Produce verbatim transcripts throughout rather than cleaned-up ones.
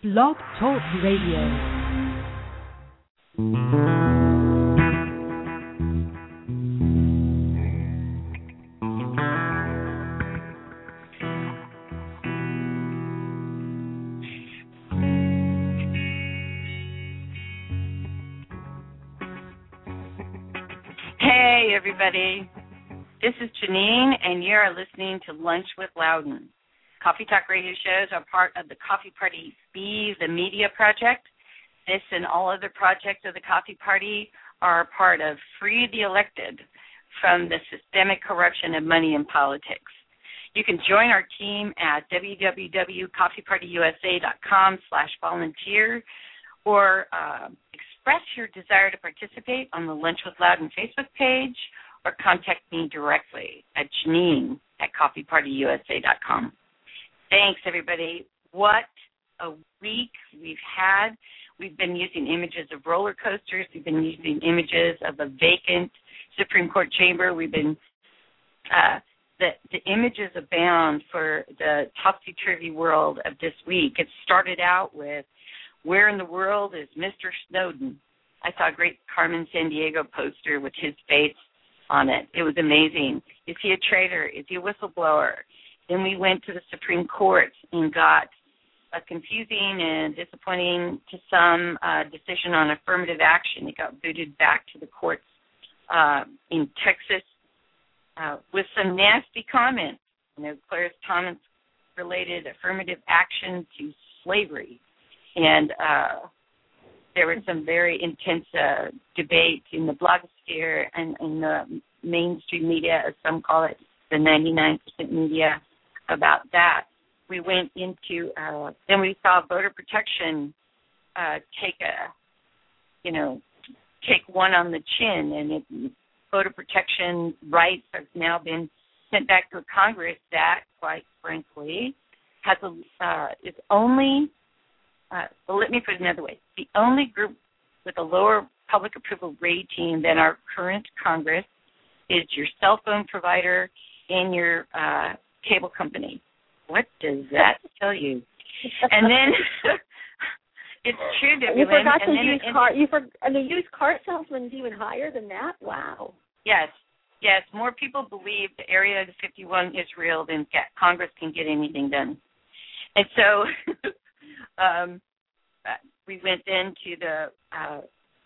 Blog Talk Radio. Hey, everybody. This is Janine, and you are listening to Lunch with Loudon. Coffee Talk radio shows are part of the Coffee Party Be the Media Project. This and all other projects of the Coffee Party are part of Free the Elected from the systemic corruption of money in politics. You can join our team at www.coffeepartyusa.com slash volunteer or uh, express your desire to participate on the Lunch with Loudon Facebook page or contact me directly at Janine at coffeepartyusa dot com. Thanks, everybody. What a week we've had. We've been using images of roller coasters. We've been using images of a vacant Supreme Court chamber. We've been, uh, the, the images abound for the topsy-turvy world of this week. It started out with, where in the world is Mister Snowden? I saw a great Carmen Sandiego poster with his face on it. It was amazing. Is he a traitor? Is he a whistleblower? Then we went to the Supreme Court and got a confusing and disappointing to some uh, decision on affirmative action. It got booted back to the courts uh, in Texas uh, with some nasty comments. You know, Clarence Thomas related affirmative action to slavery. And uh, there was some very intense uh, debate in the blogosphere and in the mainstream media, as some call it, the ninety-nine percent media, about that. We went into, uh, then we saw voter protection uh, take a, you know, take one on the chin, and it, voter protection rights have now been sent back to a Congress that, quite frankly, has a, uh, is only, uh, well, let me put it another way, the only group with a lower public approval rating than our current Congress is your cell phone provider and your uh, cable company. What does that tell you? And then it's true, Debbie You Lynn, forgot and the then used it, car. You for, and the used car salesman's even higher than that. Wow. Yes, yes. More people believe the Area fifty-one is real than Congress can get anything done. And so um, we went into the uh,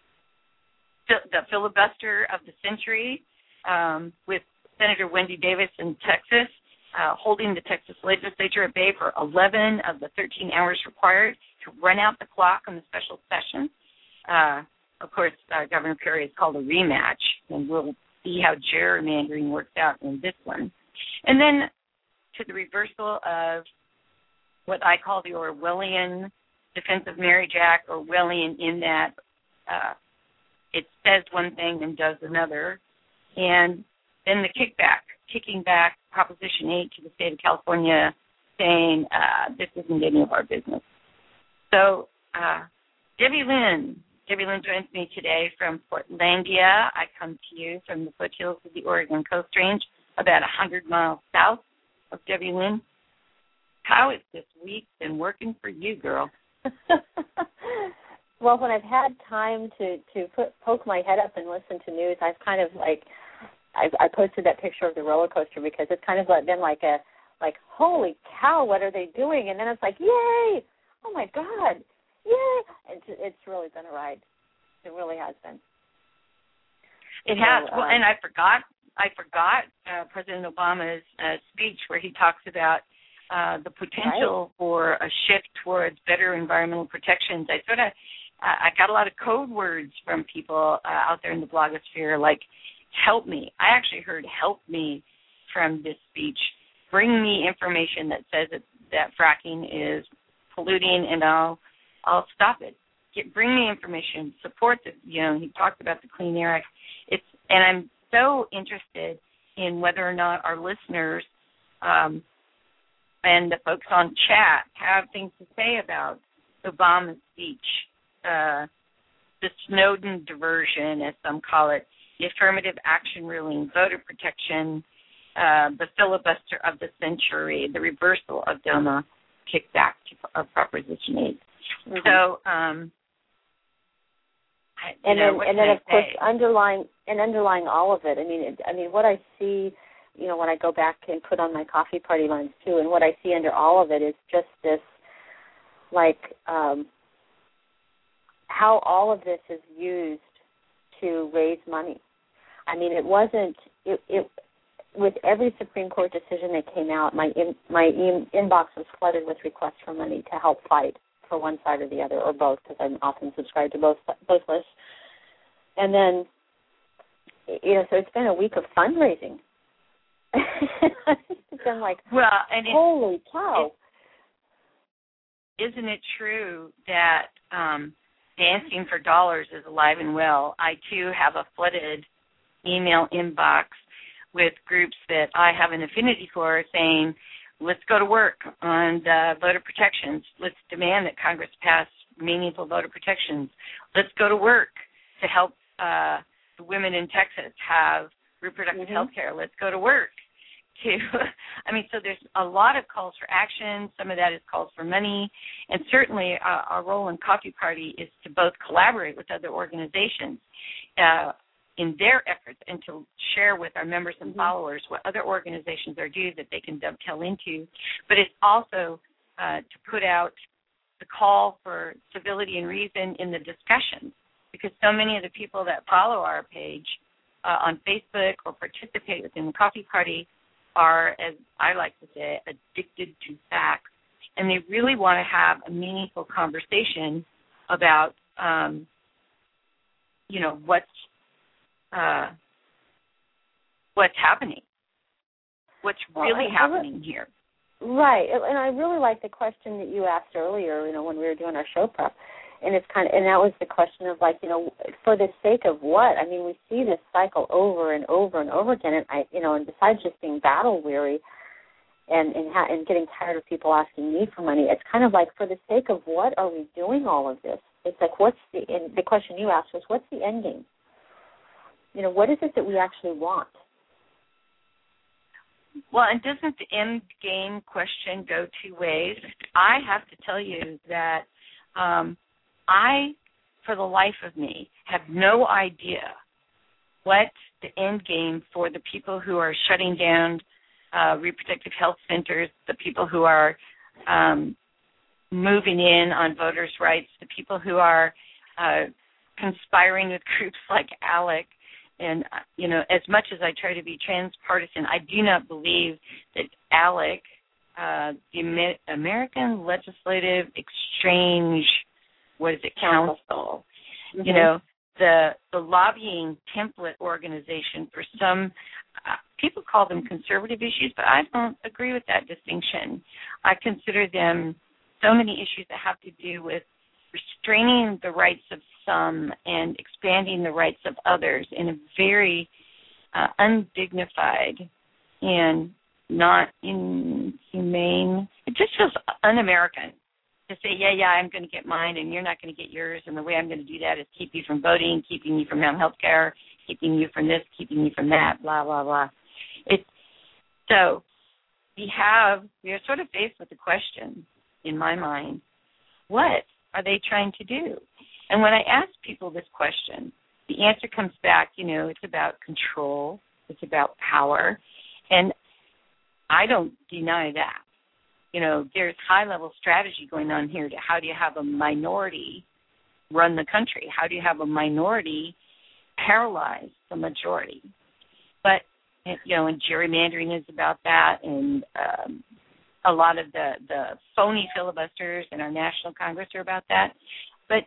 the filibuster of the century um, with Senator Wendy Davis in Texas. Uh, holding the Texas legislature at bay for eleven of the thirteen hours required to run out the clock on the special session. Uh, of course, uh, Governor Perry has called a rematch, and we'll see how gerrymandering works out in this one. And then to the reversal of what I call the Orwellian Defense of Marriage Act, Orwellian in that uh, it says one thing and does another. And then the kickback, kicking back Proposition eight to the state of California, saying uh, this isn't any of our business. So uh, Debbie Lynn, Debbie Lynn joins me today from Portlandia. I come to you from the foothills of the Oregon Coast Range, about one hundred miles south of Debbie Lynn. How has this week been working for you, girl? Well, when I've had time to, to put, poke my head up and listen to news, I've kind of like, I, I posted that picture of the roller coaster because it's kind of been like a, like, holy cow, what are they doing? And then it's like, yay! Oh, my God, yay! It's, it's really been a ride. It really has been. It so, has. Well, um, and I forgot, I forgot uh, President Obama's uh, speech where he talks about uh, the potential right. for a shift towards better environmental protections. I sort of, uh, I got a lot of code words from people uh, out there in the blogosphere, like, help me. I actually heard help me from this speech. Bring me information that says that, that fracking is polluting, and I'll I'll stop it. Get, bring me information. Support the, you know, he talked about the Clean Air Act. It's, and I'm so interested in whether or not our listeners um, and the folks on chat have things to say about Obama's speech, uh, the Snowden diversion, as some call it, the affirmative action ruling, voter protection, uh, the filibuster of the century, the reversal of DOMA, kickback to, of Proposition eight. Mm-hmm. So, um, I, and know, then, and then I of course, say? underlying and underlying all of it. I mean, it, I mean, what I see, you know, when I go back and put on my coffee party lens too, and what I see under all of it is just this, like, um, how all of this is used to raise money. I mean, it wasn't. It, it with every Supreme Court decision that came out, my in, my in, inbox was flooded with requests for money to help fight for one side or the other, or both, because I'm often subscribed to both both lists. And then, you know, so it's been a week of fundraising. It's been like, well, and holy it, cow! It, isn't it true that um, Dancing for Dollars is alive and well? I too have a flooded email inbox with groups that I have an affinity for saying, let's go to work on uh, voter protections. Let's demand that Congress pass meaningful voter protections. Let's go to work to help uh, the women in Texas have reproductive mm-hmm. health care. Let's go to work to, I mean, so there's a lot of calls for action. Some of that is calls for money. And certainly uh, our role in Coffee Party is to both collaborate with other organizations uh, in their efforts and to share with our members and mm-hmm. followers what other organizations are doing that they can dovetail into. But it's also uh, to put out the call for civility and reason in the discussion, because so many of the people that follow our page uh, on Facebook or participate within the Coffee Party are, as I like to say, addicted to facts, and they really want to have a meaningful conversation about, um, you know, what's uh, what's happening, what's really well, I, happening here. Right, and I really like the question that you asked earlier, you know, when we were doing our show prep, and it's kind of, and that was the question of like, you know, for the sake of what? I mean, we see this cycle over and over and over again, and I, you know, and besides just being battle weary and and, ha- and getting tired of people asking me for money, it's kind of like, for the sake of what are we doing all of this? It's like, what's the, and the question you asked was, what's the end game? You know, what is it that we actually want? Well, and doesn't the end game question go two ways? I have to tell you that um, I, for the life of me, have no idea what the end game for the people who are shutting down uh, reproductive health centers, the people who are um, moving in on voters' rights, the people who are uh, conspiring with groups like ALEC. And, you know, as much as I try to be transpartisan, I do not believe that ALEC, uh, the Amer- American Legislative Exchange, what is it, Council, mm-hmm. you know, the the lobbying template organization for some, uh, people call them conservative issues, but I don't agree with that distinction. I consider them so many issues that have to do with restraining the rights of some and expanding the rights of others in a very uh, undignified and not inhumane. It just feels un-American to say, yeah, yeah, I'm going to get mine and you're not going to get yours, and the way I'm going to do that is keep you from voting, keeping you from health care, keeping you from this, keeping you from that, blah, blah, blah. It, so we have, we are sort of faced with the question, in my mind, what are they trying to do? And when I ask people this question, the answer comes back, you know, it's about control, it's about power, and I don't deny that. You know, there's high-level strategy going on here to how do you have a minority run the country? How do you have a minority paralyze the majority? But, you know, and gerrymandering is about that, and um, a lot of the, the phony filibusters in our national Congress are about that. But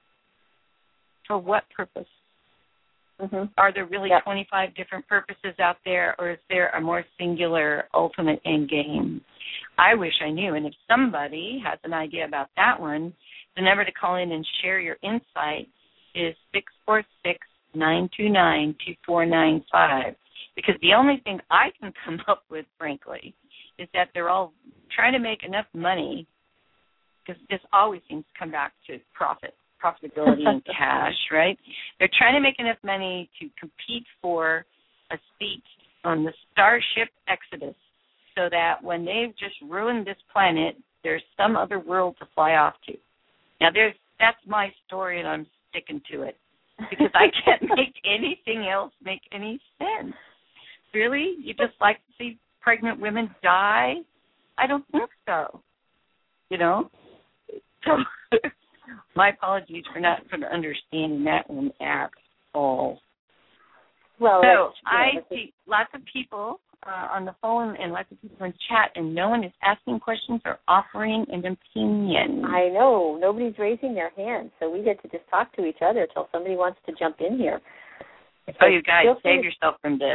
for what purpose? Mm-hmm. Are there really yep. twenty-five different purposes out there, or is there a more singular ultimate end game? I wish I knew. And if somebody has an idea about that one, the number to call in and share your insight is six four six, nine two nine, two four nine five. Because the only thing I can come up with, frankly, is that they're all trying to make enough money, because this always seems to come back to profit, profitability and cash, right? They're trying to make enough money to compete for a seat on the Starship Exodus, so that when they've just ruined this planet, there's some other world to fly off to. Now, there's that's my story, and I'm sticking to it because I can't make anything else make any sense. Really? You just like to see pregnant women die? I don't think so. You know? So my apologies for not for understanding that one at all. Well, so I see lots of people uh, on the phone and lots of people in chat, and no one is asking questions or offering an opinion. I know. Nobody's raising their hand, so we get to just talk to each other until somebody wants to jump in here. So oh, you guys, save yourself from this.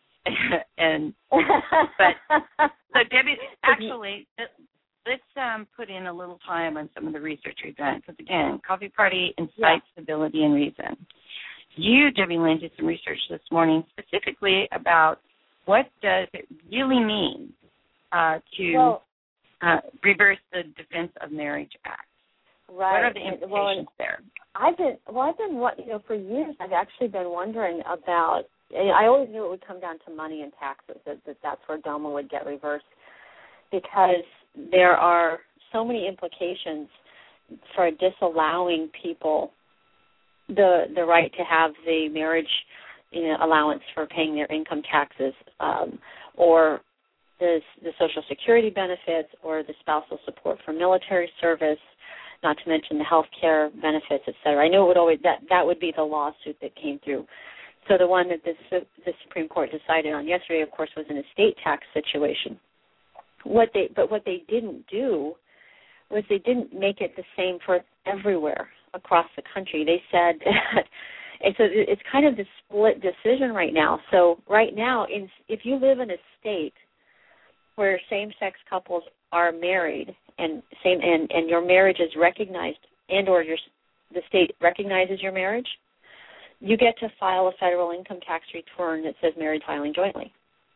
and but so Debbie, actually, let's um, put in a little time on some of the research we've done because again, Coffee Party incites yeah. civility and reason. You, Debbie Lynn, did some research this morning specifically about what does it really mean uh, to well, uh, reverse the Defense of Marriage Act. Right. What are the implications well, there? I've been well. I've been you know for years. I've actually been wondering about. I always knew it would come down to money and taxes. That, that that's where DOMA would get reversed because there are so many implications for disallowing people the the right to have the marriage you know, allowance for paying their income taxes, um, or the the Social Security benefits, or the spousal support for military service. Not to mention the health care benefits, et cetera. I knew it would always that that would be the lawsuit that came through. So the one that the, the Supreme Court decided on yesterday, of course, was an estate tax situation. What they, but what they didn't do was they didn't make it the same for everywhere across the country. They said that it's, a, it's kind of the split decision right now. So right now, in, if you live in a state where same-sex couples are married and same and, and your marriage is recognized and or your the state recognizes your marriage, you get to file a federal income tax return that says married filing jointly.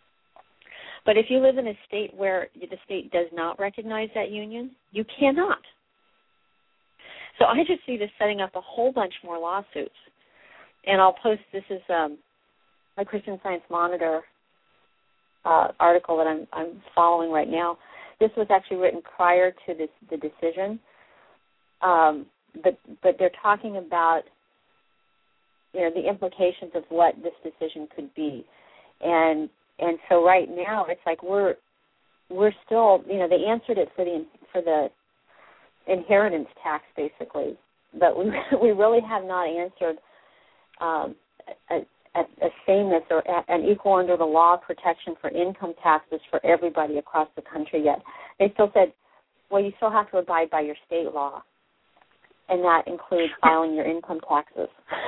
But if you live in a state where the state does not recognize that union, you cannot. So I just see this setting up a whole bunch more lawsuits. And I'll post, this is um, a Christian Science Monitor uh, article that I'm, I'm following right now. This was actually written prior to this, the decision. Um, but, but they're talking about you know, the implications of what this decision could be. And and so right now it's like we're we're still, you know, they answered it for the for the inheritance tax basically, but we we really have not answered um, a, a, a sameness or a, an equal under the law protection for income taxes for everybody across the country yet. They still said, well, you still have to abide by your state law, and that includes filing your income taxes.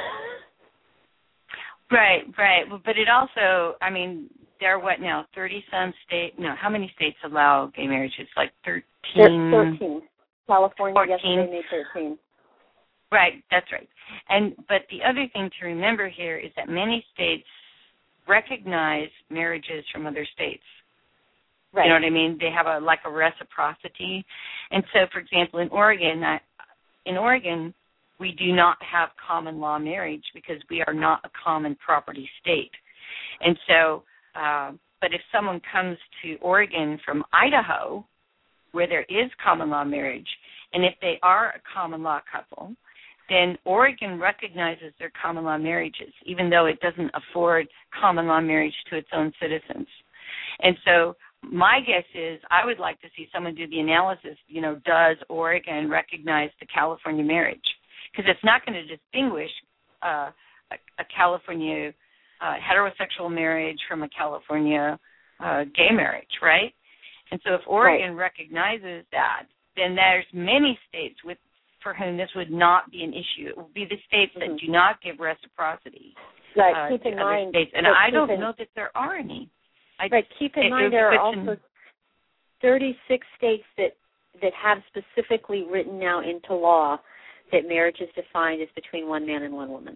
Right, right. But it also, I mean, there are what now, thirty-some states, no, how many states allow gay marriage? It's like thirteen. thirteen. California, fourteen. Yesterday made thirteen. Right, that's right. And but the other thing to remember here is that many states recognize marriages from other states. Right. You know what I mean? They have a like a reciprocity. And so, for example, in Oregon, I, in Oregon, we do not have common law marriage because we are not a common property state. And so, uh, but if someone comes to Oregon from Idaho, where there is common law marriage, and if they are a common law couple, then Oregon recognizes their common law marriages, even though it doesn't afford common law marriage to its own citizens. And so my guess is I would like to see someone do the analysis, you know, does Oregon recognize the California marriage? Because it's not going to distinguish uh, a, a California uh, heterosexual marriage from a California uh, gay marriage, right? And so if Oregon right. recognizes that, then there's many states with for whom this would not be an issue. It would be the states mm-hmm. that do not give reciprocity right. uh, keep to in other mind, states. And I don't in, know that there are any. I, right. Keep in it, mind it, there are in, also thirty-six states that, that have specifically written now into law that marriage is defined as between one man and one woman.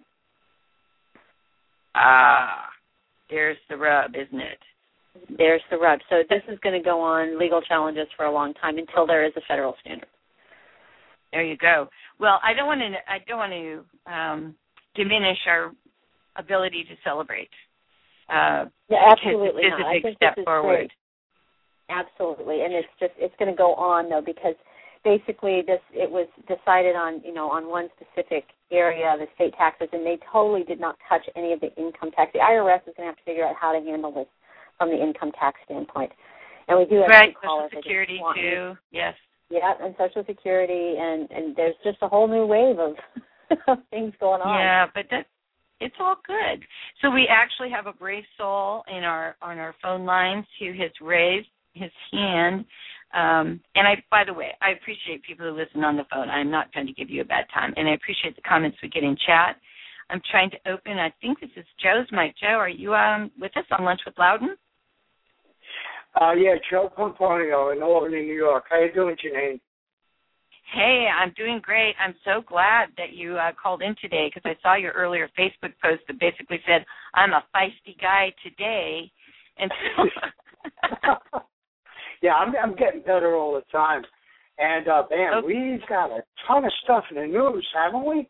Ah, there's the rub, isn't it? There's the rub. So this is going to go on legal challenges for a long time until there is a federal standard. There you go. Well, I don't want to. I don't want to um, diminish our ability to celebrate. Uh, yeah, absolutely this not. is a big I think step this is forward. Great. Absolutely, and it's just it's going to go on though because basically this it was decided on, you know, on one specific area of estate taxes, and they totally did not touch any of the income tax. The I R S is going to have to figure out how to handle this from the income tax standpoint. And we do have right, two callers. Social Security too, yes. Yeah, and Social Security, and, and there's just a whole new wave of, of things going on. Yeah, but that it's all good. So we actually have a brave soul in our on our phone lines who has raised his hand. Um, and I, by the way, I appreciate people who listen on the phone. I'm not trying to give you a bad time, and I appreciate the comments we get in chat. I'm trying to open. I think this is Joe's mic. Joe, are you um, with us on Lunch with Loudon? Uh, yeah, Joe Pomponio in Albany, New York. How you doing, Janine? Hey, I'm doing great. I'm so glad that you uh, called in today because I saw your earlier Facebook post that basically said, I'm a feisty guy today. And so yeah, I'm, I'm getting better all the time. And, uh, man, okay. we've got a ton of stuff in the news, haven't we?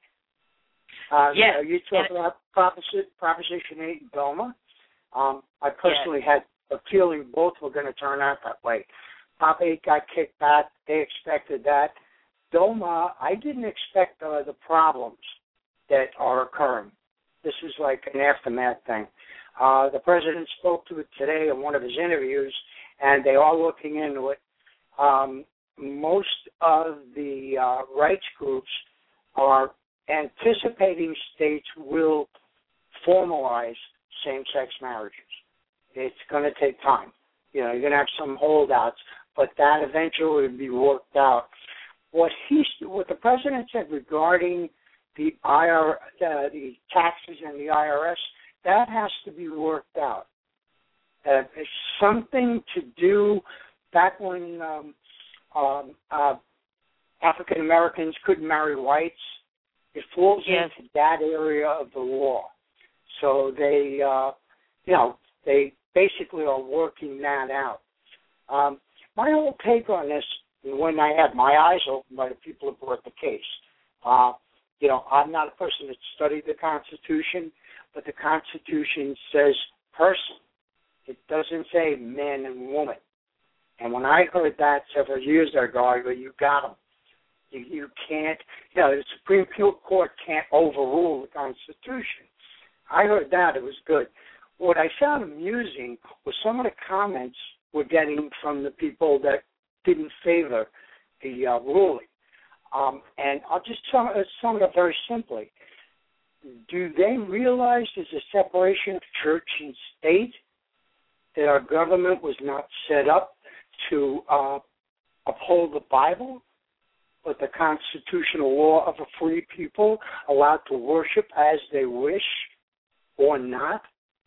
Uh, yes. You know, you're talking about Proposition, Proposition eight in Doma. Um, I personally yes. had a feeling both were going to turn out that way. Prop eight got kicked back. They expected that. Doma, I didn't expect uh, the problems that are occurring. This is like an aftermath thing. Uh, the president spoke to it today in one of his interviews, and they are looking into it. Um, most of the uh, rights groups are anticipating states will formalize same-sex marriages. It's going to take time. You know, you're going to have some holdouts, but that eventually will be worked out. What he, what the president said regarding the I R, uh, the taxes and the I R S, that has to be worked out. Uh, it's something to do back when um, um, uh, African Americans couldn't marry whites. It falls yes. into that area of the law. So they, uh, you know, they basically are working that out. Um, my whole take on this, when I had my eyes open by the people who brought the case, uh, you know, I'm not a person that studied the Constitution, but the Constitution says person. It doesn't say man and woman. And when I heard that several years ago, I go, you got them. You, you can't, you know, the Supreme Court can't overrule the Constitution. I heard that. It was good. What I found amusing was some of the comments we're getting from the people that didn't favor the uh, ruling. Um, and I'll just sum, uh, sum it up very simply. Do they realize there's a separation of church and state, that our government was not set up to uh, uphold the Bible, but the constitutional law of a free people allowed to worship as they wish or not?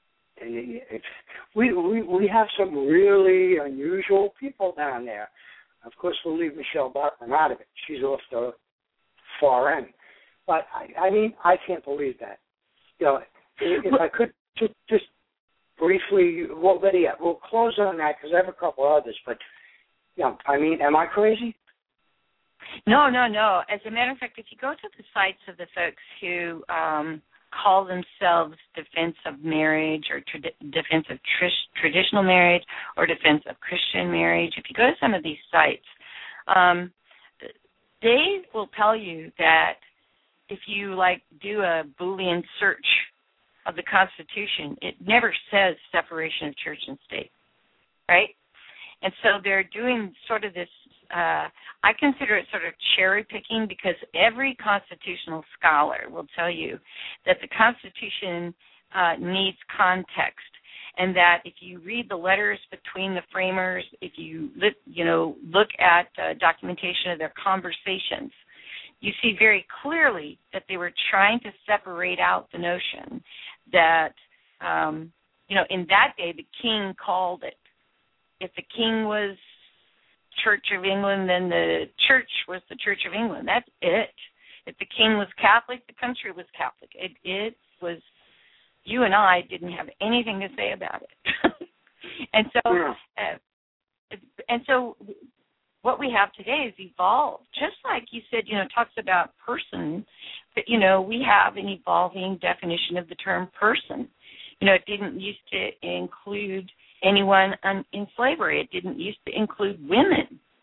We, we, we have some really unusual people down there. Of course, we'll leave Michelle Bachmann out of it. She's off the far end. But, I, I mean, I can't believe that. You know, if I could just, just briefly, well, better yet, we'll close on that because I have a couple others. But, you know, I mean, am I crazy? No, no, no. As a matter of fact, if you go to the sites of the folks who um, call themselves Defense of Marriage or trad- Defense of tr- Traditional Marriage or Defense of Christian Marriage, if you go to some of these sites, um, they will tell you that if you, like, do a Boolean search of the Constitution, it never says separation of church and state, right? And so they're doing sort of this, uh, I consider it sort of cherry picking because every constitutional scholar will tell you that the Constitution uh, needs context, and that if you read the letters between the framers, if you look, you know, look at uh, documentation of their conversations, you see very clearly that they were trying to separate out the notion that, um, you know, in that day the king called it. If the king was Church of England, then the church was the Church of England. That's it. If the king was Catholic, the country was Catholic. It, it was, you and I didn't have anything to say about it. and so, yeah. uh, and so what we have today is evolved. Just like you said, you know, it talks about person, but, you know, we have an evolving definition of the term person. You know, it didn't used to include anyone in slavery. It didn't used to include women.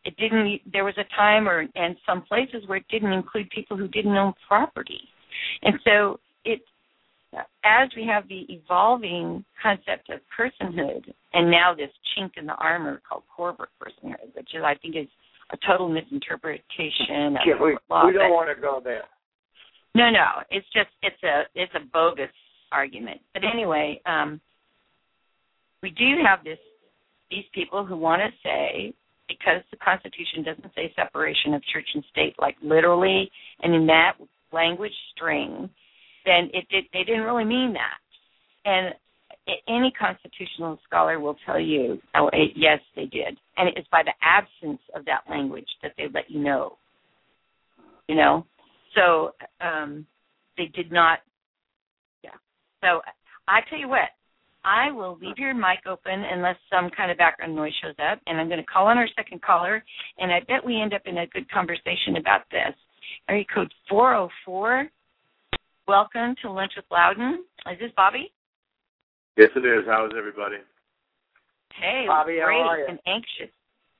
It didn't. There was a time, or and some places where it didn't include people who didn't own property, and so it. As we have the evolving concept of personhood, and now this chink in the armor called corporate personhood, which is, I think, is a total misinterpretation of yeah, we, law. we don't want to go there. No, no, it's just it's a it's a bogus argument. But anyway, um, we do have this these people who want to say, because the Constitution doesn't say separation of church and state, like literally, and in that language string, then it did, they didn't really mean that. And any constitutional scholar will tell you, oh, yes, they did. And it's by the absence of that language that they let you know. You know? So um, they did not, yeah. So I tell you what, I will leave your mic open unless some kind of background noise shows up, and I'm going to call on our second caller, and I bet we end up in a good conversation about this. Area code four oh four. Welcome to Lunch with Loudon. Is this Bobby? Yes, it is. How is everybody? Hey, Bobby, great how are you? and anxious.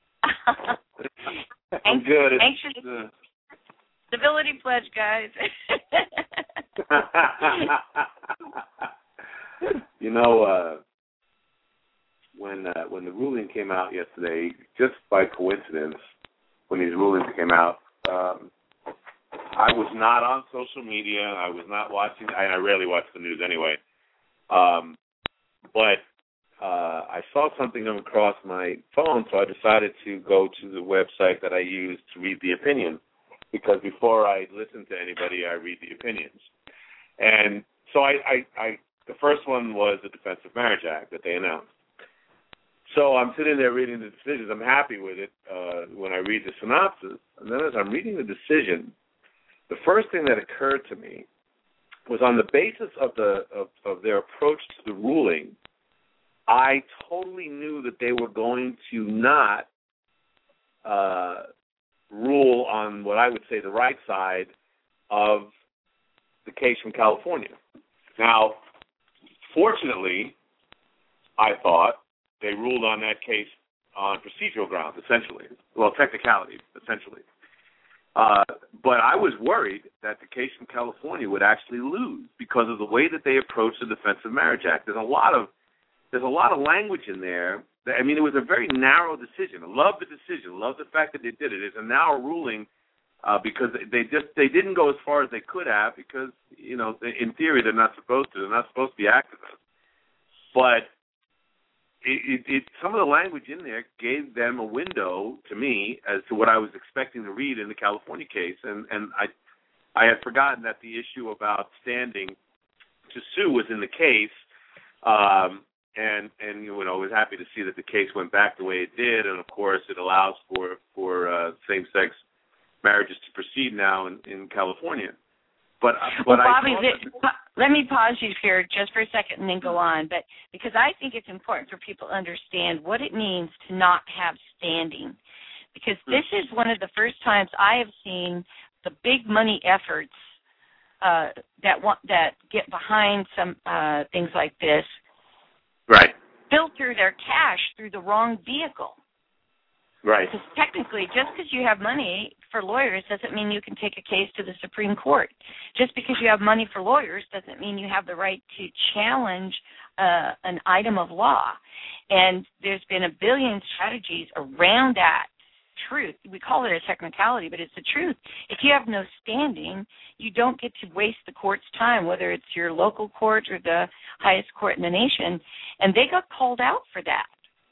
I'm good. It's, anxious. uh... Civility pledge, guys. you know, uh, when uh, when the ruling came out yesterday, just by coincidence, when these rulings came out, um, I was not on social media. I was not watching. I, I rarely watch the news anyway. Um, but uh, I saw something come across my phone, so I decided to go to the website that I use to read the opinion. Because before I listen to anybody, I read the opinions. And so I, I, I the first one was the Defense of Marriage Act that they announced. So I'm sitting there reading the decisions. I'm happy with it uh, when I read the synopsis. And then as I'm reading the decision, the first thing that occurred to me was on the basis of the of, of their approach to the ruling, I totally knew that they were going to not uh, rule on what I would say the right side of the case from California. Now, fortunately, I thought they ruled on that case on procedural grounds, essentially. Well, technicality, essentially. Uh, but I was worried that the case from California would actually lose because of the way that they approached the Defense of Marriage Act. There's a lot of there's a lot of language in there. That, I mean, it was a very narrow decision. I love the decision. I love the fact that they did it. It's a narrow ruling uh, because they just they didn't go as far as they could have because, you know, in theory they're not supposed to. They're not supposed to be activists. But It, it, it, some of the language in there gave them a window to me as to what I was expecting to read in the California case, and, and I I had forgotten that the issue about standing to sue was in the case, um, and and you know I was happy to see that the case went back the way it did, and of course it allows for for uh, same-sex marriages to proceed now in, in California. But, but well, Bobby, I the, let me pause you here just for a second and then go on. But because I think it's important for people to understand what it means to not have standing. Because this is one of the first times I have seen the big money efforts uh, that want, that get behind some uh, things like this, right, filter their cash through the wrong vehicle. Right. Because technically, just because you have money for lawyers doesn't mean you can take a case to the Supreme Court. Just because you have money for lawyers doesn't mean you have the right to challenge uh, an item of law. And there's been a billion strategies around that truth. We call it a technicality, but it's the truth. If you have no standing, you don't get to waste the court's time, whether it's your local court or the highest court in the nation. And they got called out for that.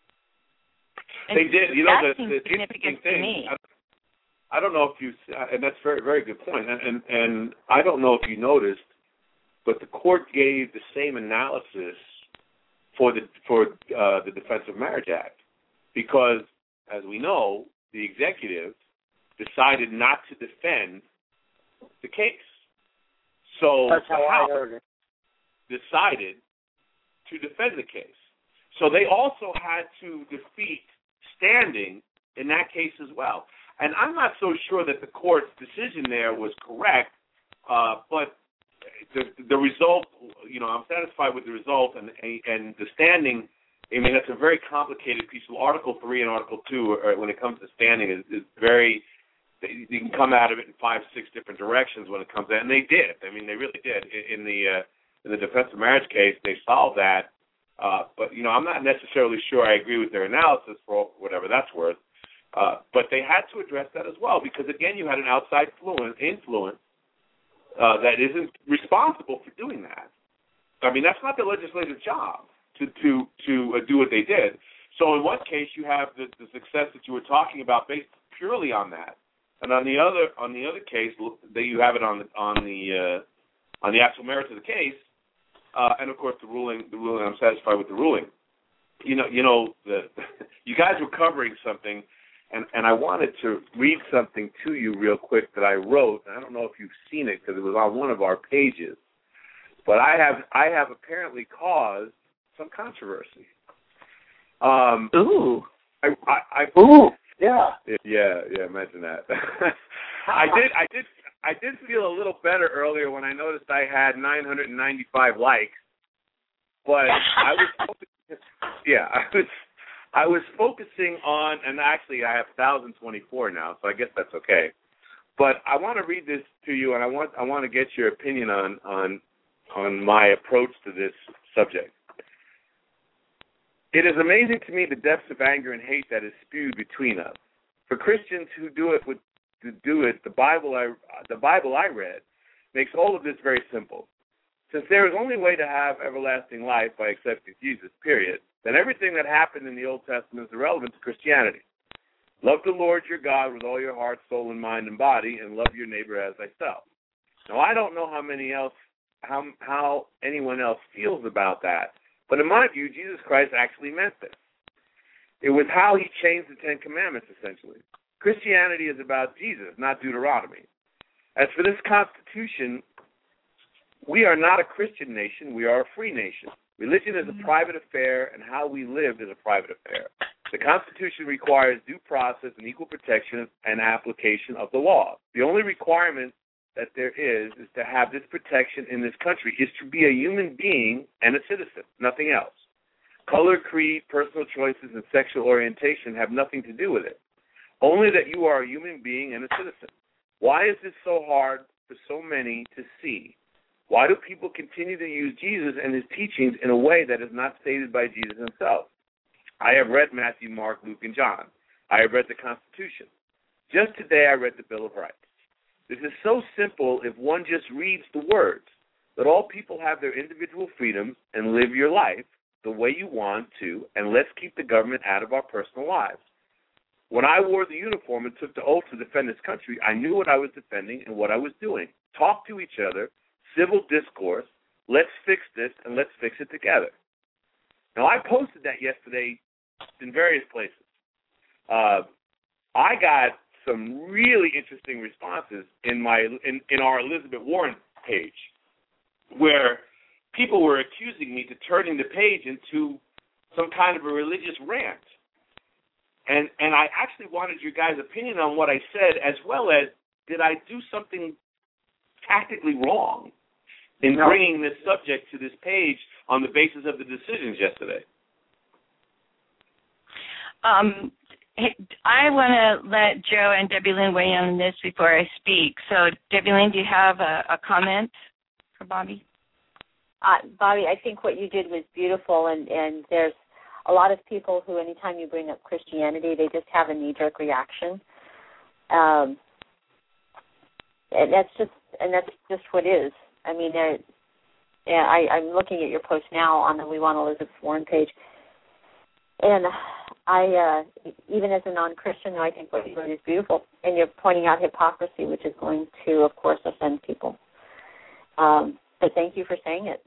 And they did. You know, that the, seems the significant thing, to me. I, I don't know if you, and that's a very, very good point. And, and and I don't know if you noticed, but the court gave the same analysis for the for uh, the Defense of Marriage Act, because, as we know, the executive decided not to defend the case. So that's how the I House heard it. decided to defend the case. So they also had to defeat standing in that case as well. And I'm not so sure that the court's decision there was correct, uh, but the, the result, you know, I'm satisfied with the result, and and the standing I mean, that's a very complicated piece. Of Article three and Article two, are, when it comes to standing, is, is very, you can come out of it in five, six different directions when it comes to, and they did. I mean, they really did. In, in the uh, in the defense of marriage case, they solved that. Uh, but, you know, I'm not necessarily sure I agree with their analysis for whatever that's worth. Uh, but they had to address that as well because, again, you had an outside influence uh, that isn't responsible for doing that. I mean, that's not the legislature's job to to, to uh, do what they did. So in one case, you have the, the success that you were talking about based purely on that, and on the other on the other case, that you have it on the on the uh, on the actual merits of the case, uh, and of course the ruling. The ruling, I'm satisfied with the ruling. You know, you know, the you guys were covering something. And, and I wanted to read something to you real quick that I wrote. I don't know if you've seen it because it was on one of our pages, but I have I have apparently caused some controversy. Um, Ooh, I, I, I Ooh, yeah, yeah, yeah. Imagine that. I did I did I did feel a little better earlier when I noticed I had nine hundred ninety-five likes, but I was yeah I was. I was focusing on, and actually I have one thousand twenty-four now, so I guess that's okay. But I want to read this to you, and I want I want to get your opinion on on on my approach to this subject. It is amazing to me the depths of anger and hate that is spewed between us. For Christians who do it with to do it, the Bible I the Bible I read makes all of this very simple. Since there is only way to have everlasting life by accepting Jesus, period, then everything that happened in the Old Testament is irrelevant to Christianity. Love the Lord your God with all your heart, soul, and mind and body, and love your neighbor as thyself. Now, I don't know how many else, how how anyone else feels about that, but in my view, Jesus Christ actually meant this. It was how he changed the Ten Commandments, essentially. Christianity is about Jesus, not Deuteronomy. As for this Constitution, we are not a Christian nation, we are a free nation. Religion is a private affair, and how we live is a private affair. The Constitution requires due process and equal protection and application of the law. The only requirement that there is is to have this protection in this country is to be a human being and a citizen, nothing else. Color, creed, personal choices, and sexual orientation have nothing to do with it. Only that you are a human being and a citizen. Why is this so hard for so many to see? Why do people continue to use Jesus and his teachings in a way that is not stated by Jesus himself? I have read Matthew, Mark, Luke, and John. I have read the Constitution. Just today I read the Bill of Rights. This is so simple if one just reads the words, that all people have their individual freedoms and live your life the way you want to, and let's keep the government out of our personal lives. When I wore the uniform and took the oath to defend this country, I knew what I was defending and what I was doing. Talk to each other, civil discourse, let's fix this, and let's fix it together. Now, I posted that yesterday in various places. Uh, I got some really interesting responses in my in, in our Elizabeth Warren page, where people were accusing me to turning the page into some kind of a religious rant. And and I actually wanted your guys' opinion on what I said, as well as did I do something tactically wrong in no. bringing this subject to this page on the basis of the decisions yesterday? Um, I want to let Joe and Debbie Lynn weigh in on this before I speak. So, Debbie Lynn, do you have a, a comment for Bobby? Uh, Bobby, I think what you did was beautiful, and, and there's a lot of people who, anytime you bring up Christianity, they just have a knee-jerk reaction. Um, and that's just and that's just what is. I mean, there. Yeah, I, I'm looking at your post now on the We Want Elizabeth Warren page, and I, uh, even as a non-Christian, I think what you wrote is beautiful, and you're pointing out hypocrisy, which is going to, of course, offend people. Um, but thank you for saying it.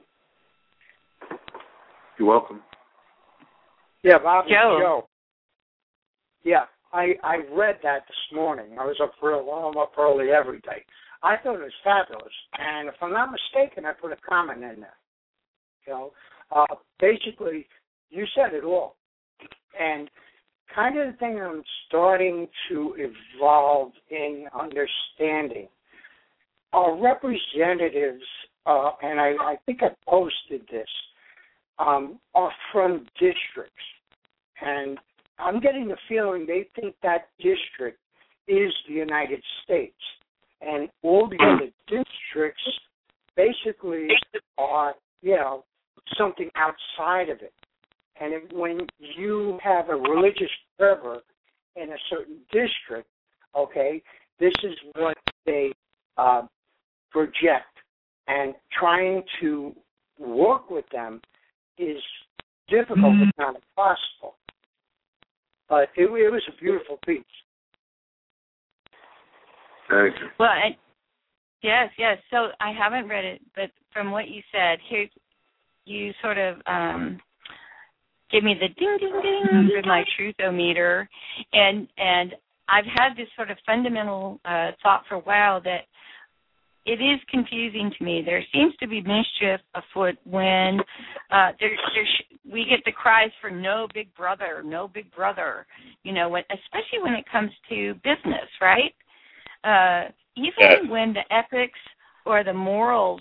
You're welcome. Yeah, Bobby, Joe. Joe. Yeah, I, I read that this morning. I was up real well, I'm up early every day. I thought it was fabulous, and if I'm not mistaken, I put a comment in there. You know, uh, basically, you said it all. And kind of the thing I'm starting to evolve in understanding are representatives, uh, and I, I think I posted this, um, are from districts. And I'm getting the feeling they think that district is the United States. And all the other districts basically are, you know, something outside of it. And if, when you have a religious fervor in a certain district, okay, this is what they uh, project. And trying to work with them is difficult, mm-hmm. if not impossible. But it, it was a beautiful piece. Thank you. Well, I, yes, yes. So I haven't read it, but from what you said, here you sort of um, give me the ding, ding, ding with my truth-o-meter, and and I've had this sort of fundamental uh, thought for a while that it is confusing to me. There seems to be mischief afoot when uh, there, there sh- we get the cries for no big brother, no big brother, you know, when, especially when it comes to business, right? Uh, even yes. when the ethics or the morals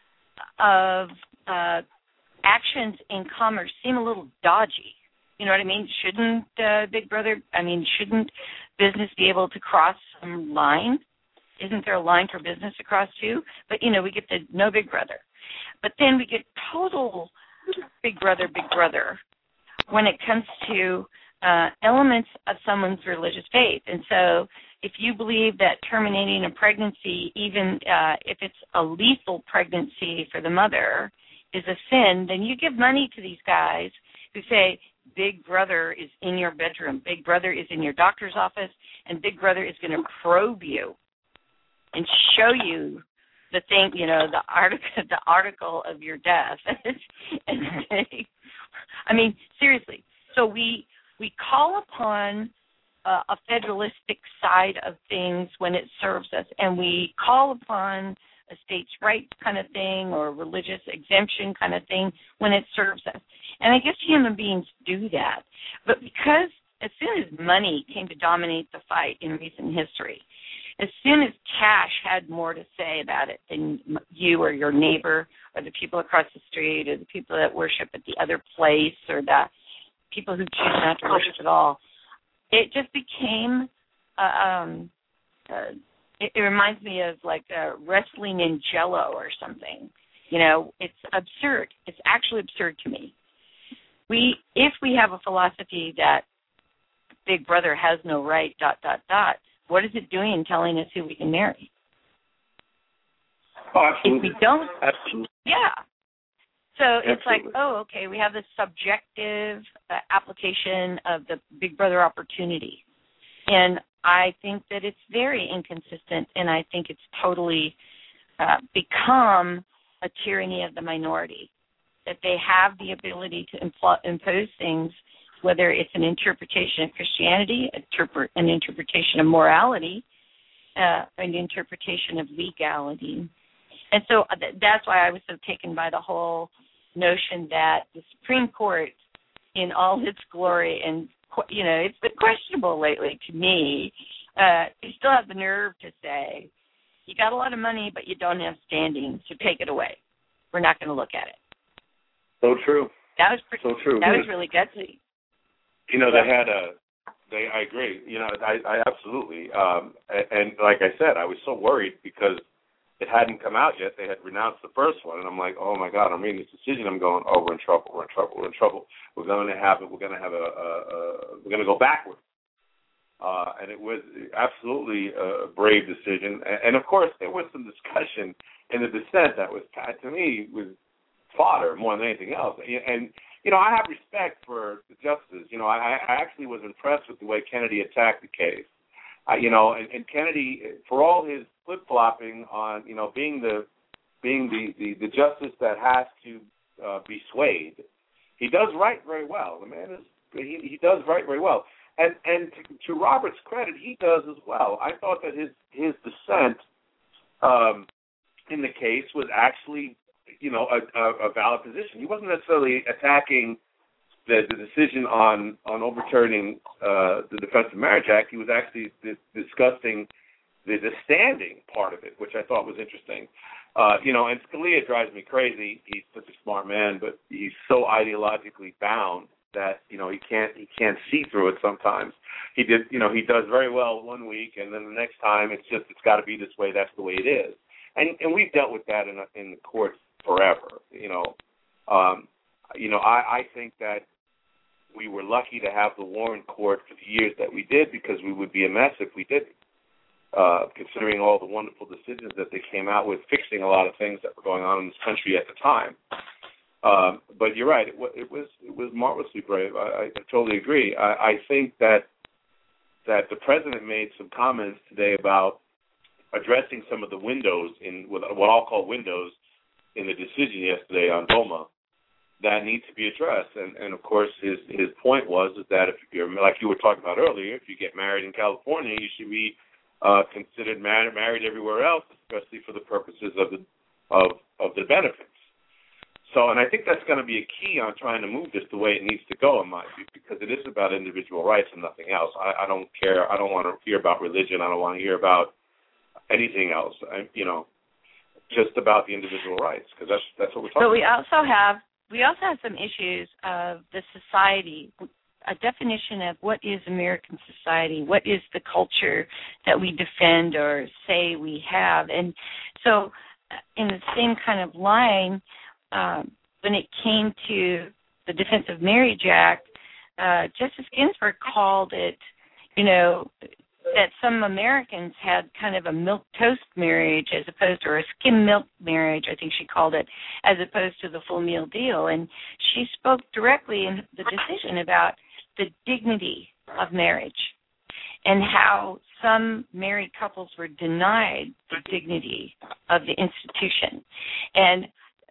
of uh, actions in commerce seem a little dodgy. You know what I mean? Shouldn't uh, Big Brother, I mean, shouldn't business be able to cross some line? Isn't there a line for business to cross too? But, you know, we get the no Big Brother. But then we get total Big Brother, Big Brother when it comes to uh, elements of someone's religious faith. And so if you believe that terminating a pregnancy, even uh, if it's a lethal pregnancy for the mother, is a sin, then you give money to these guys who say, Big Brother is in your bedroom, Big Brother is in your doctor's office, and Big Brother is going to probe you and show you the thing, you know, the article, the article of your death. And say, I mean, seriously. So we we call upon uh, a federalistic side of things when it serves us, and we call upon a states' rights kind of thing or religious exemption kind of thing when it serves us. And I guess human beings do that. But because as soon as money came to dominate the fight in recent history, as soon as cash had more to say about it than you or your neighbor or the people across the street or the people that worship at the other place or the people who choose not to worship at all, it just became, uh, um, uh, it, it reminds me of like uh, wrestling in Jello or something. You know, it's absurd. It's actually absurd to me. We, if we have a philosophy that Big Brother has no right, dot, dot, dot, what is it doing in telling us who we can marry? Oh, absolutely. If we don't, absolutely. Yeah. So absolutely. It's like, oh, okay, we have this subjective uh, application of the Big Brother opportunity. And I think that it's very inconsistent, and I think it's totally uh, become a tyranny of the minority, that they have the ability to impl- impose things, whether it's an interpretation of Christianity, interpret, an interpretation of morality, uh, an interpretation of legality. And so that's why I was so taken by the whole notion that the Supreme Court, in all its glory, and, you know, it's been questionable lately to me, uh, you still have the nerve to say, you got a lot of money, but you don't have standing, so take it away. We're not going to look at it. So true. That was pretty, so true. That was really gutsy. You know, they had a, they, I agree, you know, I, I absolutely, um, and, and like I said, I was so worried because it hadn't come out yet. They had renounced the first one, and I'm like, oh my God, I'm reading this decision, I'm going, oh, we're in trouble, we're in trouble, we're in trouble. We're going to have it, we're going to have a, a, a we're going to go backward. Uh, and it was absolutely a brave decision. And, and of course, there was some discussion in the dissent that was, to me, was fodder more than anything else. And, you know, I have respect for the justice. You know, I, I actually was impressed with the way Kennedy attacked the case. Uh, you know, and, and Kennedy, for all his flip-flopping on, you know, being the being the, the, the justice that has to uh, be swayed, he does write very well. The man is he, he does write very well. And and to, to Robert's credit, he does as well. I thought that his his dissent um, in the case was actually, you know, a, a, a valid position. He wasn't necessarily attacking the, the decision on on overturning uh, the Defense of Marriage Act. He was actually di- discussing the, the standing part of it, which I thought was interesting. Uh, you know, and Scalia drives me crazy. He's such a smart man, but he's so ideologically bound that, you know, he can't he can't see through it sometimes. He did, you know, he does very well one week, and then the next time it's just it's got to be this way. That's the way it is. And and we've dealt with that in in the courts forever. You know, um, you know, I, I think that we were lucky to have the Warren Court for the years that we did, because we would be a mess if we didn't. Uh, considering all the wonderful decisions that they came out with, fixing a lot of things that were going on in this country at the time. Um, but you're right; it, w- it was it was marvelously brave. I, I totally agree. I, I think that that the president made some comments today about addressing some of the windows in what I'll call windows in the decision yesterday on DOMA that need to be addressed. And, and of course, his his point was is that if you're, like you were talking about earlier, if you get married in California, you should be uh, considered married married everywhere else, especially for the purposes of the of of the benefits. So, and I think that's going to be a key on trying to move this the way it needs to go, in my view, because it is about individual rights and nothing else. I, I don't care. I don't want to hear about religion. I don't want to hear about anything else. I, you know, just about the individual rights, because that's that's what we're talking about. But we about. also have we also have some issues of the society, a definition of what is American society, what is the culture that we defend or say we have, and so in the same kind of line. Um, when it came to the Defense of Marriage Act, uh, Justice Ginsburg called it, you know, that some Americans had kind of a milk toast marriage as opposed to, or a skim milk marriage, I think she called it, as opposed to the full meal deal. And she spoke directly in the decision about the dignity of marriage and how some married couples were denied the dignity of the institution. And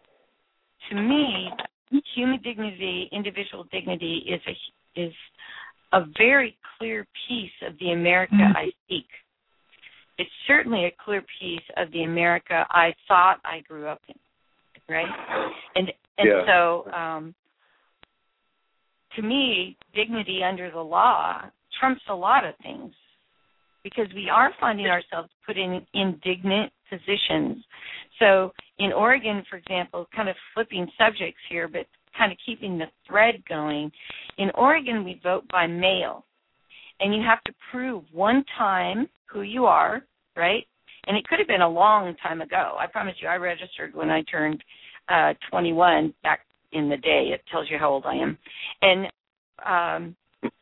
to me, human dignity, individual dignity, is a is a very clear piece of the America mm-hmm. I seek. It's certainly a clear piece of the America I thought I grew up in, right? And and yeah. so, um, to me, dignity under the law trumps a lot of things, because we are finding ourselves put in indignant positions. So in Oregon, for example, kind of flipping subjects here, but kind of keeping the thread going, in Oregon we vote by mail, and you have to prove one time who you are, right? And it could have been a long time ago. I promise you, I registered when I turned uh, twenty-one back in the day. It tells you how old I am. And um,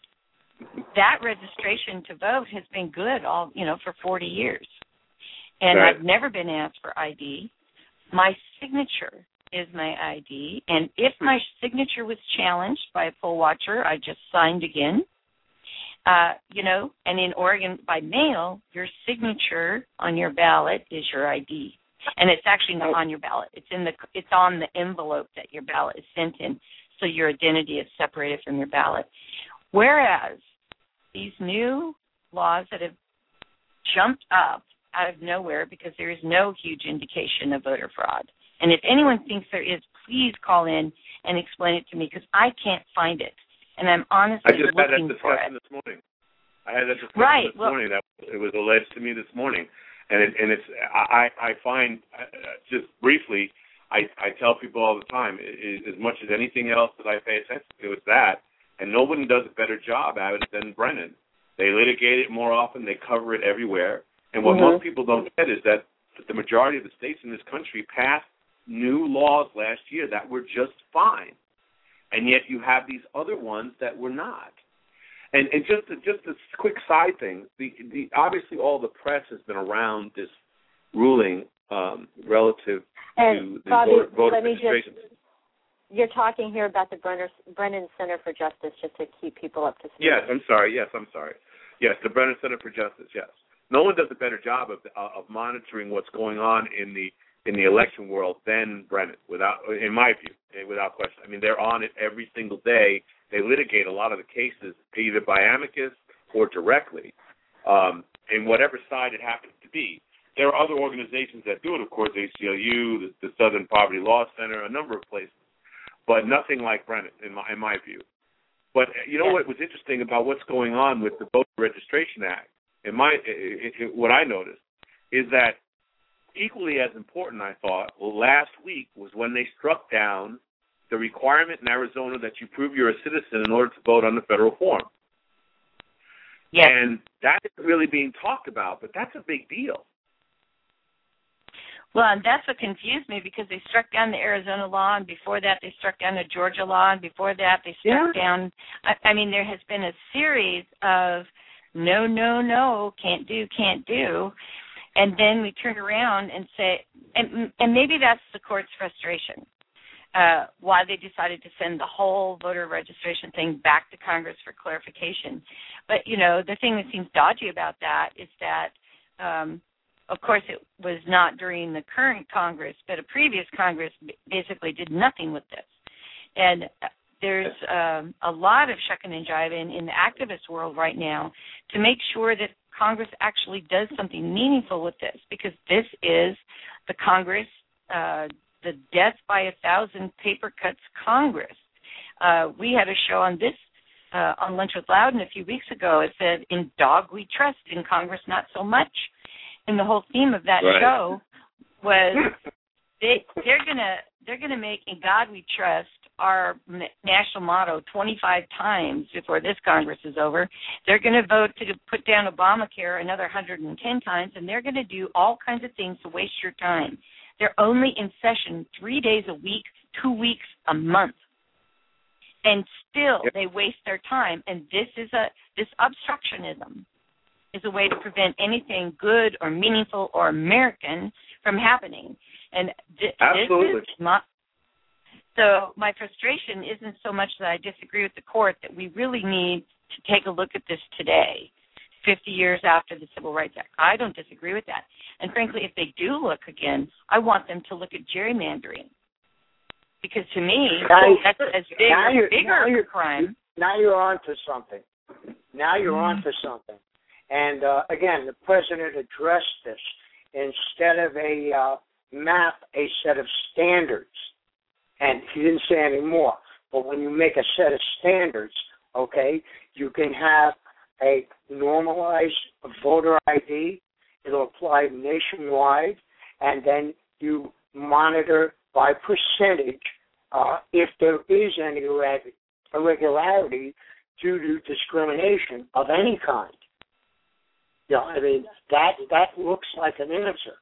that registration to vote has been good all, you know, for forty years. And right. I've never been asked for I D. My signature is my I D. And if my signature was challenged by a poll watcher, I just signed again. Uh, you know, and in Oregon, by mail, your signature on your ballot is your I D. And it's actually not on your ballot. It's in the it's on the envelope that your ballot is sent in, so your identity is separated from your ballot. Whereas these new laws that have jumped up out of nowhere, because there is no huge indication of voter fraud. And if anyone thinks there is, please call in and explain it to me, because I can't find it. And I'm honestly I just looking had that for discussion it. this morning. I had that discussion right. this well, morning. That it was alleged to me this morning, and it, and it's I I find uh, just briefly I I tell people all the time, it, as much as anything else that I pay attention to, it's that, and no one does a better job at it than Brennan. They litigate it more often. They cover it everywhere. And what mm-hmm. most people don't get is that the majority of the states in this country passed new laws last year that were just fine. And yet you have these other ones that were not. And, and just a, just a quick side thing, the, the obviously all the press has been around this ruling um, relative and to the Bobby, voter, voter let me registration. Just, you're talking here about the Brenner, Brennan Center for Justice, just to keep people up to speed. Yes, I'm sorry. Yes, I'm sorry. Yes, the Brennan Center for Justice, yes. No one does a better job of uh, of monitoring what's going on in the in the election world than Brennan, without, in my view, without question. I mean, they're on it every single day. They litigate a lot of the cases either by amicus or directly, um, in whatever side it happens to be. There are other organizations that do it, of course, A C L U, the, the Southern Poverty Law Center, a number of places, but nothing like Brennan, in my, in my view. But you know what was interesting about what's going on with the Voter Registration Act in my it, it, what I noticed is that equally as important, I thought, last week was when they struck down the requirement in Arizona that you prove you're a citizen in order to vote on the federal form. Yes. And that isn't really being talked about, but that's a big deal. Well, and that's what confused me, because they struck down the Arizona law, and before that they struck down the Georgia law, and before that they struck yeah. down, I, I mean, there has been a series of no, no, no, can't do, can't do, and then we turn around and say, and, and maybe that's the court's frustration, uh, why they decided to send the whole voter registration thing back to Congress for clarification. But, you know, the thing that seems dodgy about that is that, um, of course, it was not during the current Congress, but a previous Congress basically did nothing with this. And there's um, a lot of shucking and jiving in the activist world right now to make sure that Congress actually does something meaningful with this, because this is the Congress, uh, the death by a thousand paper cuts Congress. Uh, we had a show on this uh, on Lunch with Loudon a few weeks ago. It said, "In dog we trust, in Congress not so much." And the whole theme of that right. show was they, they're gonna they're gonna make "In God We Trust" our national motto twenty-five times before this Congress is over. They're going to vote to put down Obamacare another one hundred ten times, and they're going to do all kinds of things to waste your time. They're only in session three days a week, two weeks a month, and still yep. they waste their time. And this is a this obstructionism is a way to prevent anything good or meaningful or American from happening. And th- Absolutely. this is not. So my frustration isn't so much that I disagree with the court, that we really need to take a look at this today, fifty years after the Civil Rights Act. I don't disagree with that. And frankly, if they do look again, I want them to look at gerrymandering. Because to me, now, that's as big now or you're, bigger now you're, a crime. Now you're on to something. Now you're Mm-hmm. on to something. And, uh, again, the president addressed this. Instead of a uh, map, a set of standards. And he didn't say any more. But when you make a set of standards, okay, you can have a normalized voter I D. It'll apply nationwide. And then you monitor by percentage uh, if there is any irregularity due to discrimination of any kind. You know, I mean, that that looks like an answer.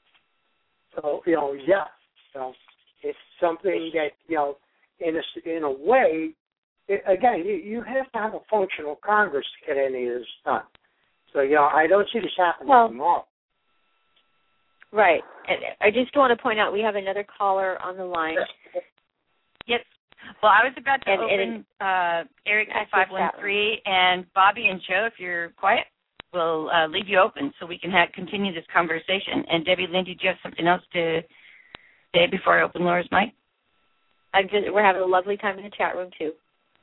So, you know, yeah, you know, it's something that, you know, in a, in a way, it, again, you, you have to have a functional Congress to get any of this done. So, you know, I don't see this happening well, tomorrow. Right. And I just want to point out we have another caller on the line. Yes. Well, I was about to and, open and, uh, Eric five one three, and Bobby and Joe, if you're quiet, we'll uh, leave you open so we can have, continue this conversation. And Debbie Lynn, did you have something else to say before I open Laura's mic? I'm just, we're having a lovely time in the chat room, too.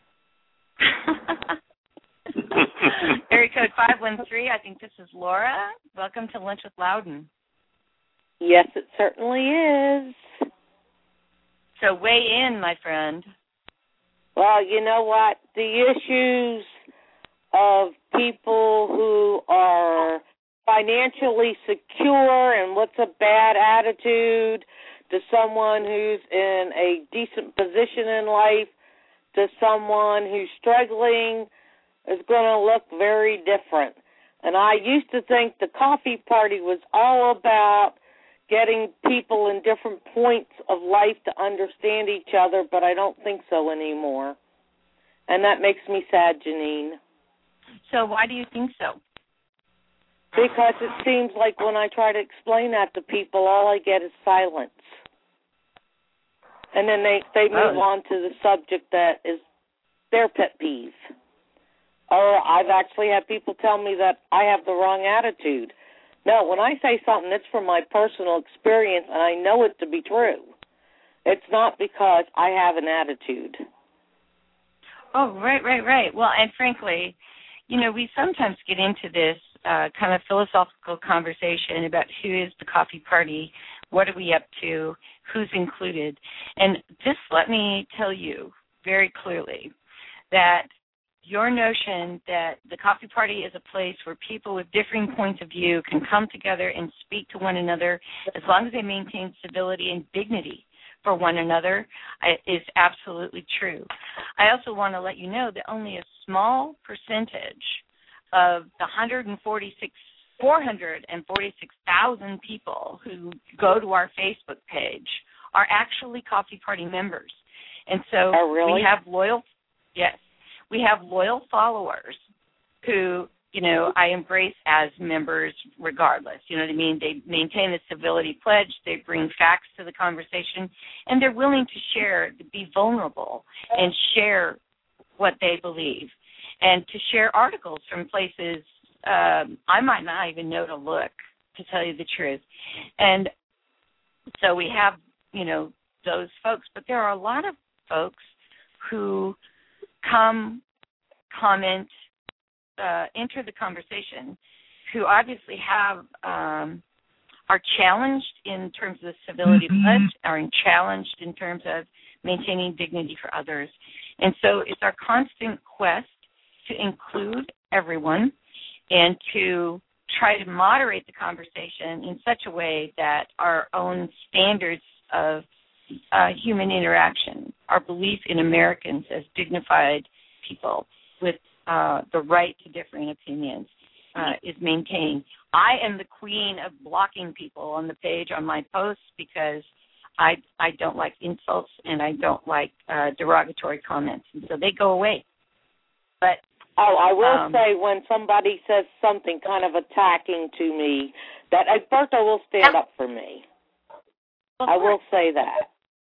Area code five one three, I think this is Laura. Welcome to Lunch with Loudon. Yes, it certainly is. So weigh in, my friend. Well, you know what? The issues of people who are financially secure and what's a bad attitude to someone who's in a decent position in life to someone who's struggling is going to look very different. And I used to think the coffee party was all about getting people in different points of life to understand each other, but I don't think so anymore. And that makes me sad, Janine. So why do you think so? Because it seems like when I try to explain that to people, all I get is silence. And then they, they move on to the subject that is their pet peeve. Or I've actually had people tell me that I have the wrong attitude. No, when I say something, it's from my personal experience, and I know it to be true. It's not because I have an attitude. Oh, right, right, right. Well, and frankly, you know, we sometimes get into this uh, kind of philosophical conversation about who is the coffee party, what are we up to, who's included. And just let me tell you very clearly that your notion that the coffee party is a place where people with differing points of view can come together and speak to one another as long as they maintain civility and dignity for one another is absolutely true. I also want to let you know that only a small percentage of the one hundred forty-six, four hundred forty-six thousand people who go to our Facebook page are actually coffee party members. And so oh, really? we have loyal, yes, we have loyal followers who, you know, I embrace as members regardless. You know what I mean? They maintain the civility pledge. They bring facts to the conversation, and they're willing to share, to be vulnerable and share what they believe, and to share articles from places um, I might not even know to look, to tell you the truth. And so we have, you know, those folks, but there are a lot of folks who come, comment, uh, enter the conversation, who obviously have um, are challenged in terms of the civility mm-hmm. pledge, are challenged in terms of maintaining dignity for others. And so it's our constant quest to include everyone and to try to moderate the conversation in such a way that our own standards of uh, human interaction, our belief in Americans as dignified people with uh, the right to differing opinions uh, is maintained. I am the queen of blocking people on the page on my posts because I I don't like insults and I don't like uh, derogatory comments, and so they go away. But oh, I will um, say when somebody says something kind of attacking to me, that Alberto will stand up for me. I will say that.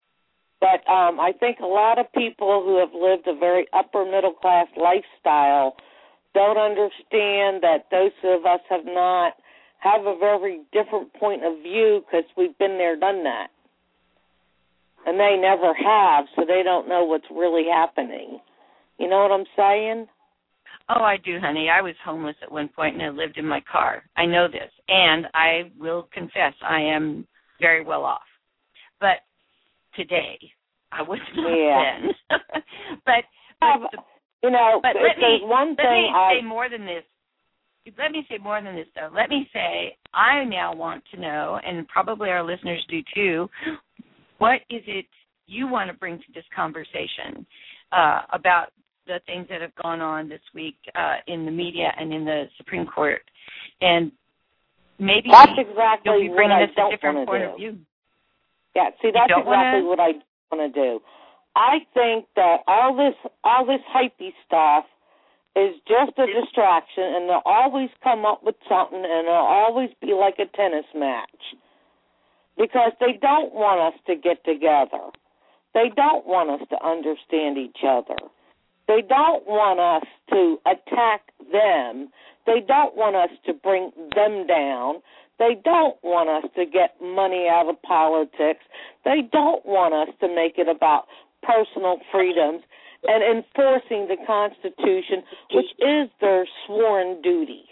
But um, I think a lot of people who have lived a very upper middle class lifestyle don't understand that those of us have not have a very different point of view because we've been there, done that. And they never have, so they don't know what's really happening. You know what I'm saying? Oh, I do, honey. I was homeless at one point and I lived in my car. I know this. And I will confess I am very well off. But today, I was not yeah. then. but, but the, you know, but let me, one let thing me I... say more than this. Let me say more than this, though. Let me say I now want to know, and probably our listeners do too, what is it you want to bring to this conversation uh, about the things that have gone on this week uh, in the media and in the Supreme Court? And maybe that's exactly you'll be bringing what us I don't a different point do. of view. Yeah, see, that's exactly wanna... what I want to do. I think that all this all this hypey stuff is just a distraction, and they'll always come up with something, and it'll always be like a tennis match because they don't want us to get together. They don't want us to understand each other. They don't want us to attack them. They don't want us to bring them down. They don't want us to get money out of politics. They don't want us to make it about personal freedoms and enforcing the Constitution, which is their sworn duty.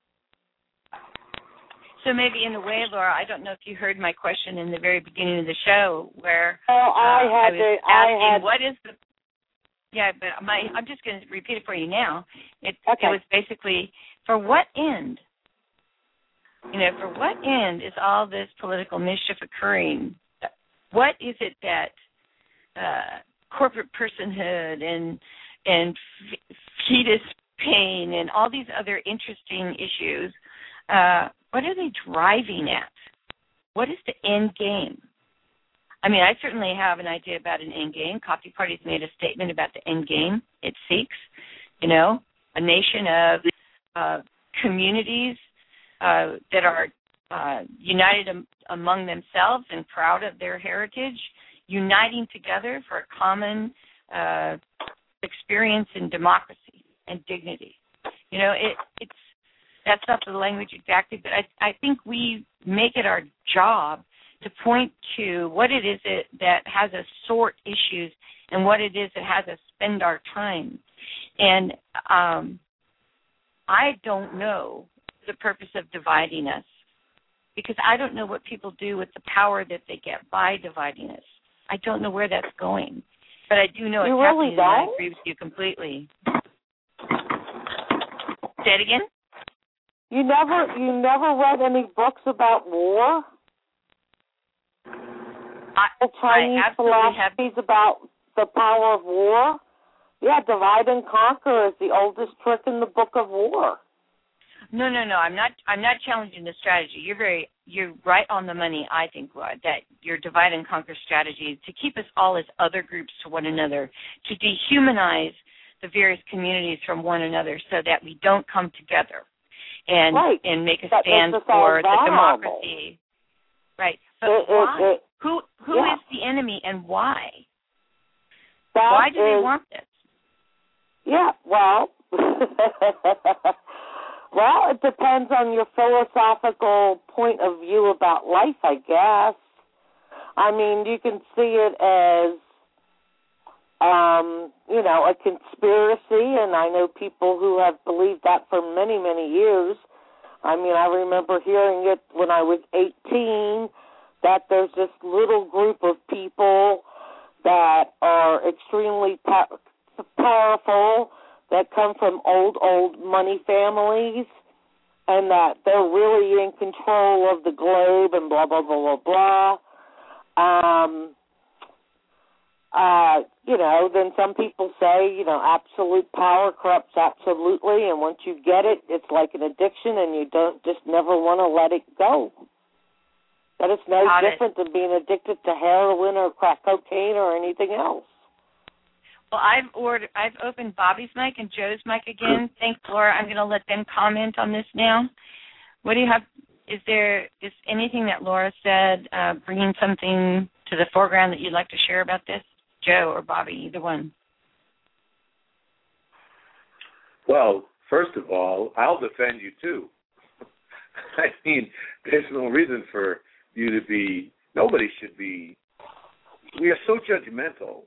So maybe in a way, Laura, I don't know if you heard my question in the very beginning of the show where well, I, uh, had I was to, asking I had, what is the yeah, but my I'm just going to repeat it for you now. It, okay. it was basically for what end? You know, for what end is all this political mischief occurring? What is it that uh, corporate personhood and and fetus pain and all these other interesting issues, uh, what are they driving at? What is the end game? I mean, I certainly have an idea about an end game. Coffee Party's made a statement about the end game it seeks, you know, a nation of uh, communities uh, that are uh, united am- among themselves and proud of their heritage, uniting together for a common uh, experience in democracy and dignity. You know, it, it's that's not the language exactly, but I, I think we make it our job to point to what it is that, that has us sort issues and what it is that has us spend our time. And um, I don't know the purpose of dividing us because I don't know what people do with the power that they get by dividing us. I don't know where that's going. But I do know you it's really happening, don't? and I agree with you completely. Say it again? You never you never read any books about war? I, the Chinese I absolutely philosophies have. about the power of war? Yeah, divide and conquer is the oldest trick in the book of war. No, no, no. I'm not. I'm not challenging the strategy. You're very. You're right on the money. I think, Rod, that your divide and conquer strategy to keep us all as other groups to one another, to dehumanize the various communities from one another, so that we don't come together and right. and make a that stand for the democracy. Right. But it, why? It, it, who who yeah. is the enemy and why? That why do is, they want this? Yeah. Well. Well, it depends on your philosophical point of view about life, I guess. I mean, you can see it as, um, you know, a conspiracy, and I know people who have believed that for many, many years. I mean, I remember hearing it when I was eighteen, that there's this little group of people that are extremely po- powerful, that come from old, old money families, and that they're really in control of the globe and blah, blah, blah, blah, blah. Um, uh, you know, then some people say, you know, absolute power corrupts absolutely, and once you get it, it's like an addiction, and you don't just never want to let it go. That it's no Got different it. than being addicted to heroin or crack cocaine or anything else. Well, I've ordered, I've opened Bobby's mic and Joe's mic again. Thanks, Laura. I'm going to let them comment on this now. What do you have? Is there is anything that Laura said uh, bringing something to the foreground that you'd like to share about this, Joe or Bobby, either one? Well, first of all, I'll defend you too. I mean, there's no reason for you to be. Nobody should be. We are so judgmental.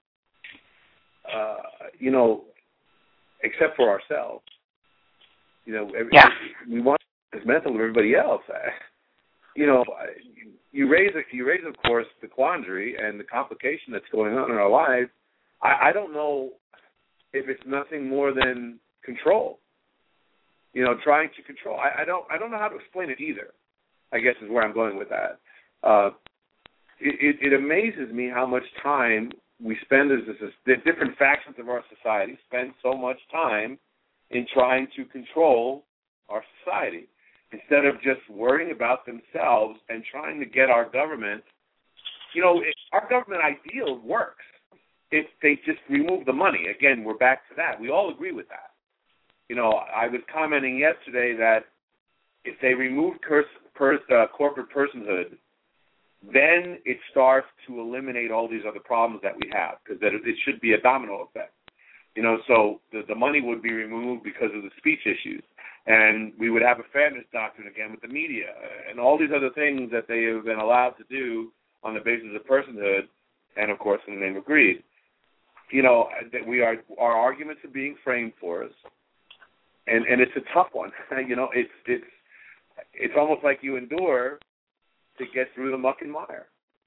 Uh, you know, except for ourselves. You know, every, yeah. we want as mental of everybody else. I, you know, you raise, you raise, of course, the quandary and the complication that's going on in our lives. I, I don't know if it's nothing more than control. You know, trying to control. I, I don't, I don't know how to explain it either. I guess is where I'm going with that. Uh, it, it, it amazes me how much time we spend as the different factions of our society spend so much time in trying to control our society instead of just worrying about themselves and trying to get our government. You know, it, our government ideal works if they just remove the money. Again, we're back to that. We all agree with that. You know, I was commenting yesterday that if they remove curse, pers, uh, corporate personhood, then it starts to eliminate all these other problems that we have, because that it should be a domino effect. You know, so the, the money would be removed because of the speech issues, and we would have a fairness doctrine again with the media and all these other things that they have been allowed to do on the basis of personhood, and of course in the name of greed. You know, that we are our arguments are being framed for us, and and it's a tough one. You know, it's it's it's almost like you endure to get through the muck and mire.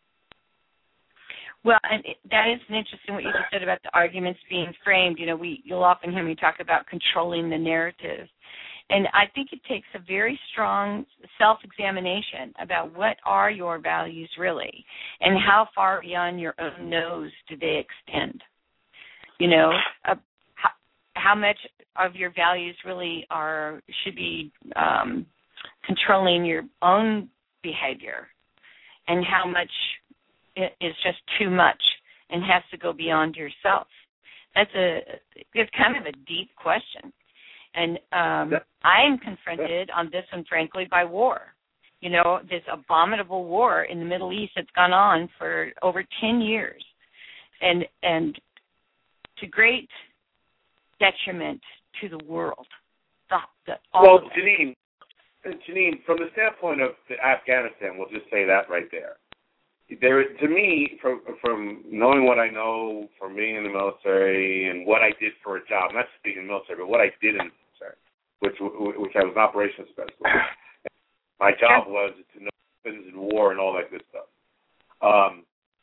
Well, and it, that is interesting what you just said about the arguments being framed. You know, we you'll often hear me talk about controlling the narrative. And I think it takes a very strong self-examination about what are your values really and how far beyond your own nose do they extend. You know, uh, how, how much of your values really are should be um, controlling your own behavior, and how much is just too much and has to go beyond yourself. That's a it's kind of a deep question, and um, I'm confronted on this one, frankly, by war. You know, this abominable war in the Middle East that's gone on for over ten years, and and to great detriment to the world. The, the, all well, of Janine. Janine, from the standpoint of Afghanistan, we'll just say that right there. There, to me, from from knowing what I know from being in the military and what I did for a job, not just being in the military, but what I did in the military, which which I was an operations specialist. My job was to know weapons and war and all that good stuff. Um,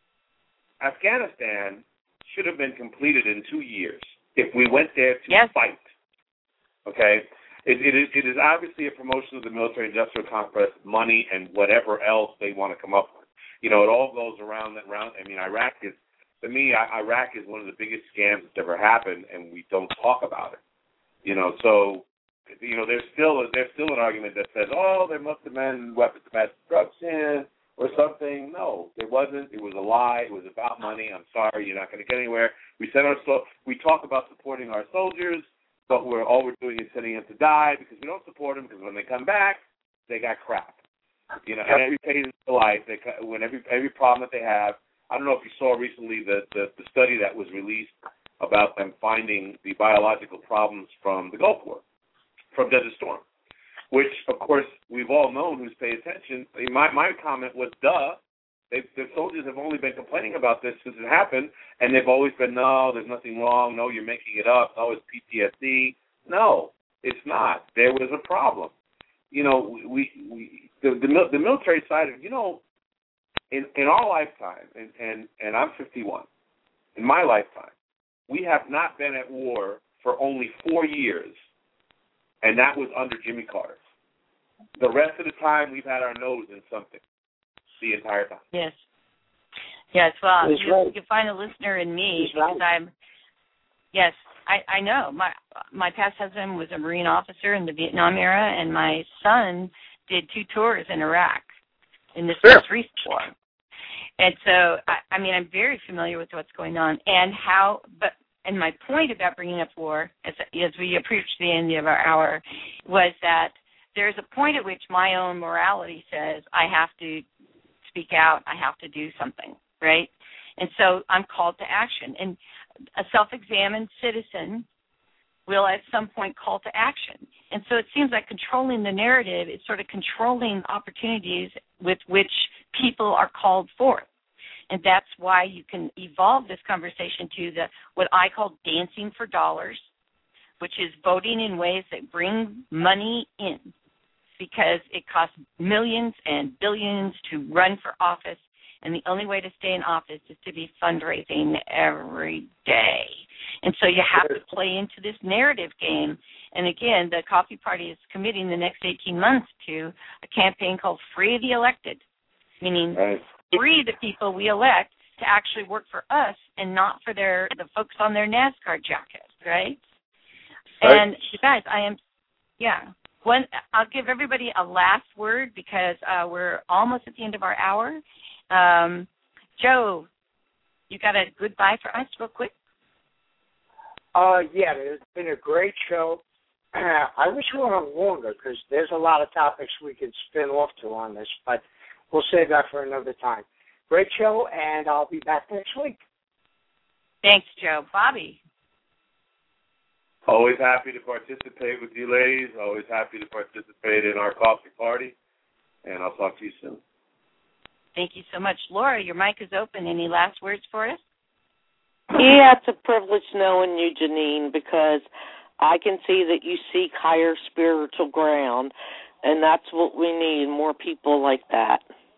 Afghanistan should have been completed in two years if we went there to yes. fight. Okay. it, it, is, it is obviously a promotion of the military-industrial complex, money, and whatever else they want to come up with. You know, it all goes around and around. I mean, Iraq is, to me, Iraq is one of the biggest scams that's ever happened, and we don't talk about it. You know, so, you know, there's still there's still an argument that says, oh, there must have been weapons of mass destruction or something. No, there wasn't. It was a lie. It was about money. I'm sorry, you're not going to get anywhere. We send our so we talk about supporting our soldiers, but we're all we're doing is sending them to die because we don't support them because when they come back, they got crap. You know, and every phase of their life, they when every every problem that they have. I don't know if you saw recently the, the the study that was released about them finding the biological problems from the Gulf War, from Desert Storm, which, of course, we've all known who's paid attention. My my comment was, duh, they, the soldiers have only been complaining about this since it happened, and they've always been, no, there's nothing wrong, no, you're making it up, no, it's P T S D. No, it's not. There was a problem. You know, we, we the, the, the military side of, you know, in, in our lifetime, and, and, and I'm fifty-one, in my lifetime, we have not been at war for only four years, and that was under Jimmy Carter. The rest of the time, we've had our nose in something the entire time. Yes. Yes, well, That's you, right. you can find a listener in me That's because right. I'm, yes, I, I know. My my past husband was a Marine officer in the Vietnam era, and my son did two tours in Iraq in this Sure. most recent war. And so, I, I mean, I'm very familiar with what's going on and how, but, and my point about bringing up war, as, as we approach the end of our hour, was that there's a point at which my own morality says I have to speak out, I have to do something, right? And so I'm called to action. And a self-examined citizen will at some point call to action. And so it seems like controlling the narrative is sort of controlling opportunities with which people are called forth. And that's why you can evolve this conversation to the what I call dancing for dollars, which is voting in ways that bring money in, because it costs millions and billions to run for office, and the only way to stay in office is to be fundraising every day. And so you have to play into this narrative game. And again, the Coffee Party is committing the next eighteen months to a campaign called Free the Elected, meaning Right. free the people we elect to actually work for us and not for their the folks on their NASCAR jackets, right? Right. And you guys, I am, yeah. One, I'll give everybody a last word because uh, we're almost at the end of our hour. Um, Joe, you got a goodbye for us real quick? Uh, yeah, it's been a great show. I wish we went on longer because there's a lot of topics we could spin off to on this, but we'll save that for another time. Great show, and I'll be back next week. Thanks, Joe. Bobby? Always happy to participate with you ladies. Always happy to participate in our coffee party. And I'll talk to you soon. Thank you so much. Laura, your mic is open. Any last words for us? Yeah, it's a privilege knowing you, Janine, because I can see that you seek higher spiritual ground, and that's what we need, more people like that.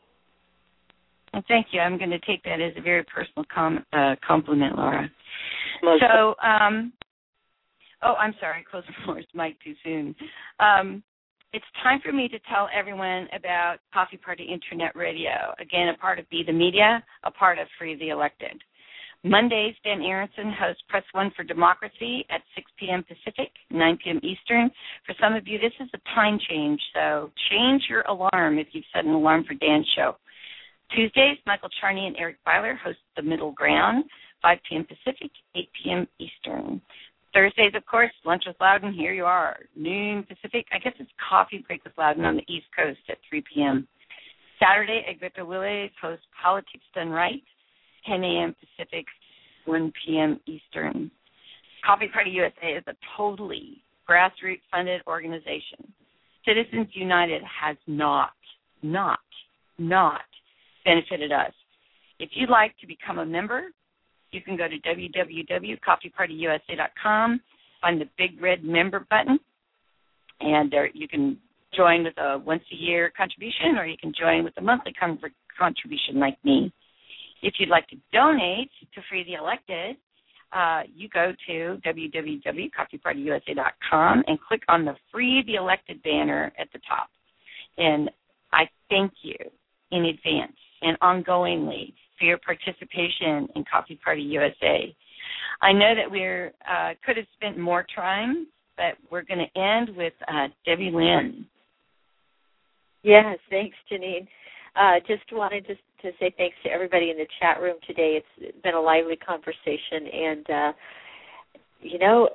Well, thank you. I'm going to take that as a very personal com- uh, compliment, Laura. Most So, um, oh, I'm sorry, I closed Laura's mic too soon. Um, it's time for me to tell everyone about Coffee Party Internet Radio. Again, a part of Be the Media, a part of Free the Elected. Mondays, Dan Aronson hosts Press One for Democracy at six p.m. Pacific, nine p.m. Eastern. For some of you, this is a time change, so change your alarm if you've set an alarm for Dan's show. Tuesdays, Michael Charney and Eric Byler host The Middle Ground, five p.m. Pacific, eight p.m. Eastern. Thursdays, of course, Lunch with Loudon, here you are, noon Pacific. I guess it's Coffee Break with Loudon on the East Coast at three p.m. Saturday, Egberto Willies hosts Politics Done Right, ten a.m. Pacific, one p.m. Eastern. Coffee Party U S A is a totally grassroots-funded organization. Citizens United has not, not, not benefited us. If you'd like to become a member, you can go to w w w dot coffee party u s a dot com, find the big red member button, and there you can join with a once-a-year contribution, or you can join with a monthly con- contribution like me. If you'd like to donate to Free the Elected, uh, you go to w w w dot coffee party u s a dot com and click on the Free the Elected banner at the top. And I thank you in advance and ongoingly for your participation in Coffee Party U S A. I know that we're uh, could have spent more time, but we're going to end with uh, Debbie Lynn. Yes, thanks, Janine. Uh, just wanted to, to say thanks to everybody in the chat room today. It's been a lively conversation, and, uh, you know,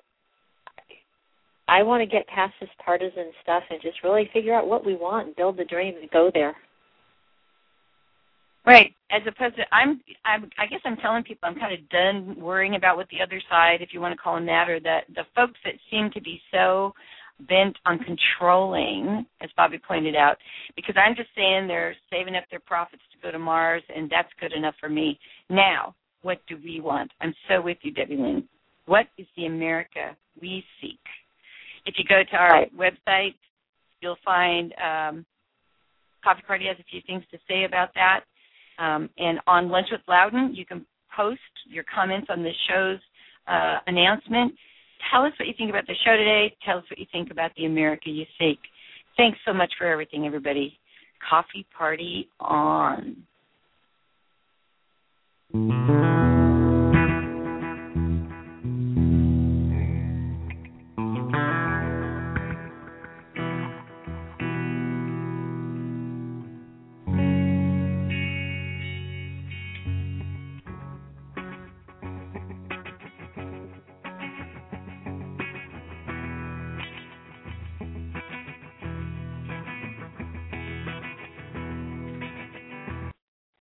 I want to get past this partisan stuff and just really figure out what we want and build the dream and go there. Right. As opposed to, I'm, I'm, I guess I'm telling people I'm kind of done worrying about what the other side, if you want to call them that, or the, the folks that seem to be so bent on controlling, as Bobby pointed out, because I'm just saying they're saving up their profits to go to Mars, and that's good enough for me. Now, what do we want? I'm so with you, Debbie Lynn. What is the America we seek? If you go to our right. website, you'll find um, Coffee Party has a few things to say about that. Um, and on Lunch with Loudon, you can post your comments on this show's uh, announcement. Tell us what you think about the show today. Tell us what you think about the America you seek. Thanks so much for everything, everybody. Coffee Party on.